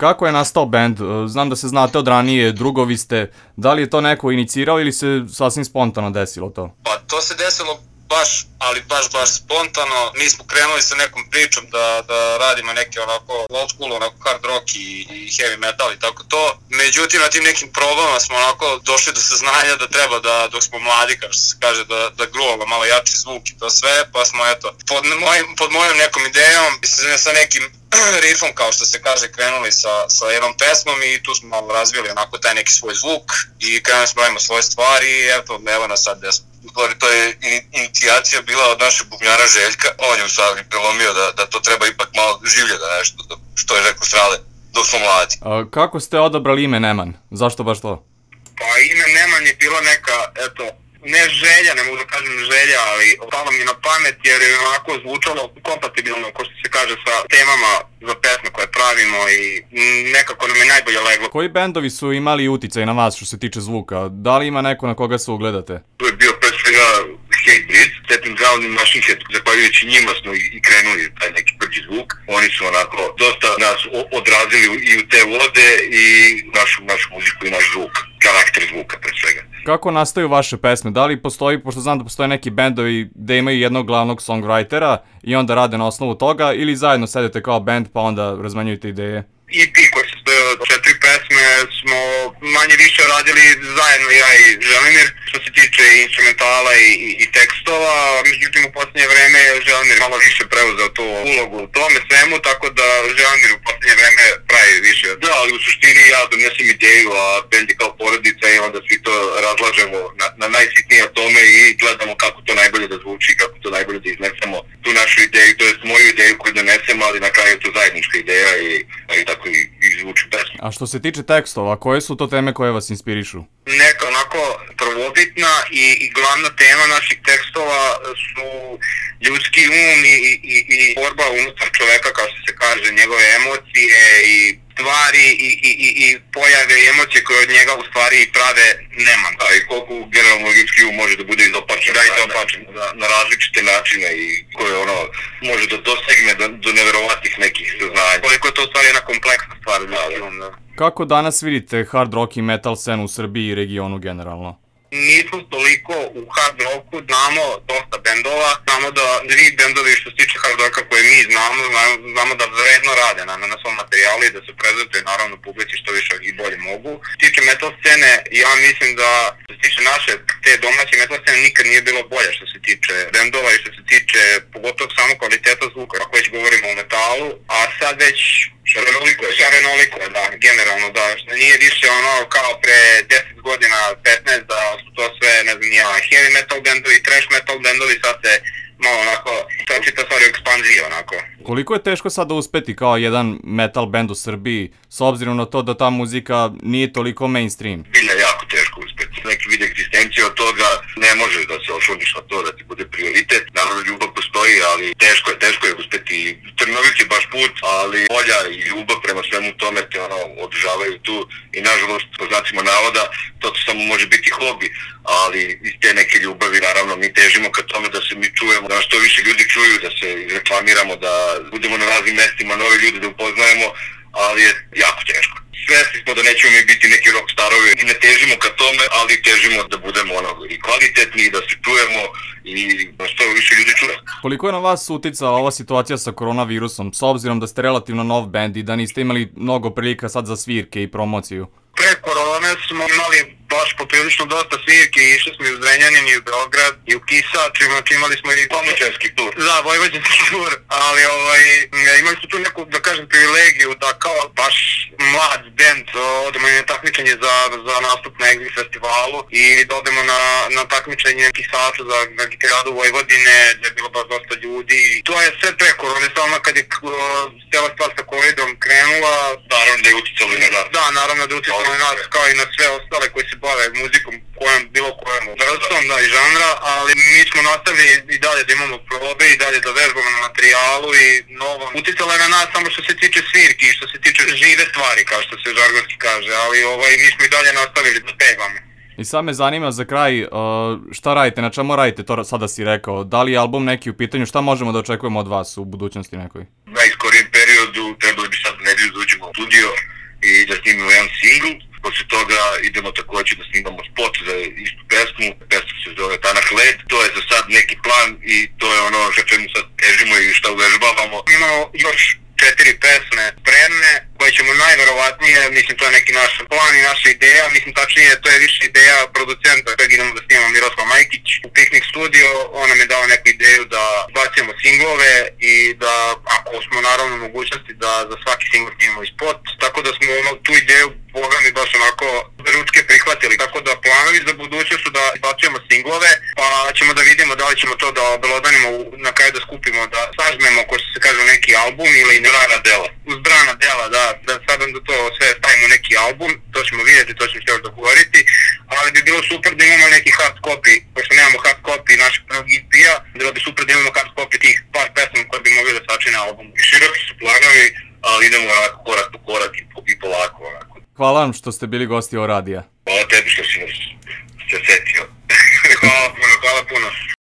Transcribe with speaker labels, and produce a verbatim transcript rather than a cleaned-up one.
Speaker 1: Kako je nastao bend? Znam da se znate od ranije, drugovi ste. Da li je to neko inicirao ili se sasvim spontano desilo to?
Speaker 2: Pa to se desilo baš, ali baš, baš spontano. Mi smo krenuli sa nekom pričom da, da radimo neke onako old school, onako hard rock i, i heavy metal i tako to. Međutim, na tim nekim probama smo onako došli do saznanja da treba da, dok smo mladi, kao što se kaže, da, da gruvamo malo jači zvuk i to sve, pa smo eto, pod, mojim, pod mojom nekom idejom i sa nekim riffom, kao što se kaže, krenuli sa, sa jednom pesmom i tu smo malo razvili onako taj neki svoj zvuk i krenuli smo radimo svoje stvari i eto, evo nas sad gde smo.
Speaker 3: To je inicijacija bila od našeg bubnjara Željka, on je u stvari prelomio da, da to treba ipak malo življe da nešto, da, što je rekao Strale, dok smo mladi.
Speaker 1: A, kako ste odabrali ime Neman? Zašto baš to?
Speaker 2: Pa ime Neman je bila neka, eto, ne želja, ne mogu da kažem želja, ali palo mi na pamet jer je onako zvučalo kompatibilno, ko što se kaže, sa temama za pesme koje pravimo i nekako nam je najbolje leglo.
Speaker 1: Koji bendovi su imali uticaj na vas što se tiče zvuka? Da li ima neko na koga se ugledate?
Speaker 3: Tu je bio pre svega Hatebreed, Setting Ground i Machine Head, zahvaljujući njima smo i krenuli taj neki prvi zvuk. Oni su onako dosta nas odrazili i u te vode i našu, našu muziku i naš zvuk, karakter zvuka pre svega.
Speaker 1: Kako nastaju vaše pesme? Da li postoji, pošto znam da postoje neki bendovi gde imaju jednog glavnog songwritera i onda rade na osnovu toga, ili zajedno sedete kao band pa onda razmenjujete ideje?
Speaker 2: E P koji se stoje od četiri pesme smo manje više radili zajedno, ja i Želimir, što se tiče instrumentala i, i, i tekstova, međutim u posljednje vreme Želimir malo više preuzeo tu ulogu u tome svemu, tako da Želimir u posljednje vreme pravi više.
Speaker 3: Da, ali u suštini ja donesem ideju, a band je kao porodica i onda svi to razlažemo na, na najsitnije atome i gledamo kako to najbolje da zvuči, kako to najbolje da iznesemo tu našu ideju, to je moju ideju koju donesemo, ali na kraju je to zajednička ideja i, i tako i, i zvuči pesma.
Speaker 1: A što se tiče tekstova, koje su to teme koje vas inspirišu?
Speaker 2: Neka onako prvobitna i, i glavna tema naših tekstova su ljudski um i, i, i borba unutar čoveka, kao što se kaže, njegove emocije i stvari i, i, i, i pojave i emocije koje od njega u stvari prave Neman.
Speaker 3: Da, i koliko generalno ljudski um može da bude izopačen,
Speaker 2: da, izopačen.
Speaker 3: Na, na različite načine i koje ono može da dosegne do, do neverovatnih nekih saznanja.
Speaker 2: Koliko je to u stvari jedna kompleksna stvar. Da, da.
Speaker 1: Kako danas vidite hard rock i metal scenu u Srbiji i regionu generalno?
Speaker 2: Nismo toliko u hard rocku, znamo dosta bendova, znamo da svi bendovi što se tiče hard rocka koje mi znamo, znamo da vredno rade na, na svom materijalu i da se prezentuju naravno publici što više i bolje mogu. Što se tiče metal scene, ja mislim da što se tiče naše, te domaće metal scene nikad nije bilo bolje što se tiče bendova i što se tiče pogotovo samo kvaliteta zvuka, ako već govorimo o metalu, a sad već šarenoliko je, šarenoliko je, da, generalno, da, što nije više ono kao pre deset godina, petnaest, da su to sve, ne znam, ja, heavy metal bendovi, trash metal bendovi, sad se malo onako, sad čita stvari u ekspanziji, onako.
Speaker 1: Koliko je teško sada uspeti kao jedan metal band u Srbiji, s obzirom na to da ta muzika nije toliko mainstream?
Speaker 3: Bilja jako teško uspeti. Neki vid egzistencije od toga ne može da se osloniš na to da ti bude prioritet. Naravno, ljubav postoji, ali teško je, teško je uspeti. Trnovit je baš put, ali volja i ljubav prema svemu tome te ono održavaju tu i nažalost, po znacima navoda, to samo može biti hobi, ali iz te neke ljubavi, naravno, mi težimo ka tome da se mi čujemo, da što više ljudi čuju, da se reklamiramo, da budemo na raznim mestima, nove ljude da upoznajemo, ali je jako teško. Svesni smo da nećemo mi biti neki rock starovi i ne težimo ka tome, ali težimo da budemo ono i kvalitetni, da se čujemo i da što više ljudi čuje.
Speaker 1: Koliko je na vas uticala ova situacija sa koronavirusom, s obzirom da ste relativno nov band i da niste imali mnogo prilika sad za svirke i promociju?
Speaker 2: Pre korone smo imali baš poprilično dosta svirke i išli smo i u Zrenjanin i u Beograd i u Kisač, imali smo i
Speaker 3: pomoćanski tur.
Speaker 2: Da, vojvođanski tur, ali ovaj, imali smo tu neku, da kažem, privilegiju da kao baš mlad band odemo na takmičenje za, za nastup na Exit festivalu i da odemo na, na takmičenje Kisaču za, za gitaru Vojvodine, gdje je bilo baš dosta ljudi. To je sve pre korone, samo kad je cijela stvar sa covidom krenula.
Speaker 3: Naravno da je uticalo i na nas.
Speaker 2: Da, naravno da je uticalo i na nas, kao i na sve ostale koji se bave muzikom, kojem, bilo kojem vrstom, da, i žanra, ali mi smo nastavili i dalje da imamo probe i dalje da vežbamo na materijalu i novo. Uticalo je na nas samo što se tiče svirki i što se tiče žive stvari, kao što se žargonski kaže, ali ovaj, mi smo i dalje nastavili da pevamo.
Speaker 1: I sad me zanima za kraj, uh, šta radite, na čemu radite, to sada si rekao, da li je album neki u pitanju, šta možemo da očekujemo od vas u budućnosti nekoj?
Speaker 3: U najskorijem periodu trebali bi sad nedelju da uđemo u studio, snimimo jedan singl. Posle toga idemo takođe da snimamo spot za istu pesmu. Pesma se zove Tanak led. To je za sad neki plan i to je ono što čemu sad težimo i šta uvežbavamo.
Speaker 2: Imamo još četiri pesme spremne koje ćemo najverovatnije, mislim to je neki naš plan i naša ideja, mislim tačnije to je više ideja producenta kojeg idemo da snimamo Miroslav Majkić u Picnic Studio. On nam je dao neku ideju da bacimo singlove i da ako smo naravno u mogućnosti da za svaki singl snimamo i spot, tako da smo ono, tu ideju Boga mi baš onako ručke prihvatili, tako da planovi za budućnost su da bacujemo singlove, pa ćemo da vidimo da li ćemo to da obelodanimo na kraju da skupimo, da sažmemo ko što se kaže neki album ili
Speaker 3: Zbrana dela.
Speaker 2: Zbrana dela, da, da sadam da to sve stavimo u neki album, to ćemo vidjeti, to ćemo se još dogovoriti, ali bi bilo super da imamo neki hard copy, pošto nemamo hard copy našeg prvog E P-a, bilo bi super da imamo hard copy tih par pesama koje bi mogli da sačine album.
Speaker 3: Široki su planovi, ali idemo onako korak po korak i, po, i polako onako.
Speaker 1: Hvala vam što ste bili gosti o radija.
Speaker 3: Hvala tebi što si nas se setio.
Speaker 2: Hvala puno, hvala puno.